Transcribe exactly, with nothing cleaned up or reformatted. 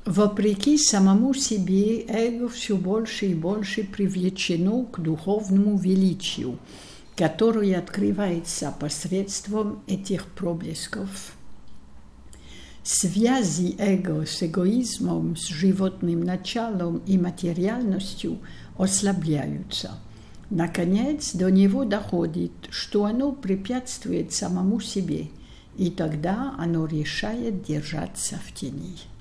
Вопреки самому себе, эго все больше и больше привлечено к духовному величию, которое открывается посредством этих проблесков. Связи эго с эгоизмом, с животным началом и материальностью ослабляются. Наконец, до него доходит, что оно препятствует самому себе, и тогда оно решает держаться в тени.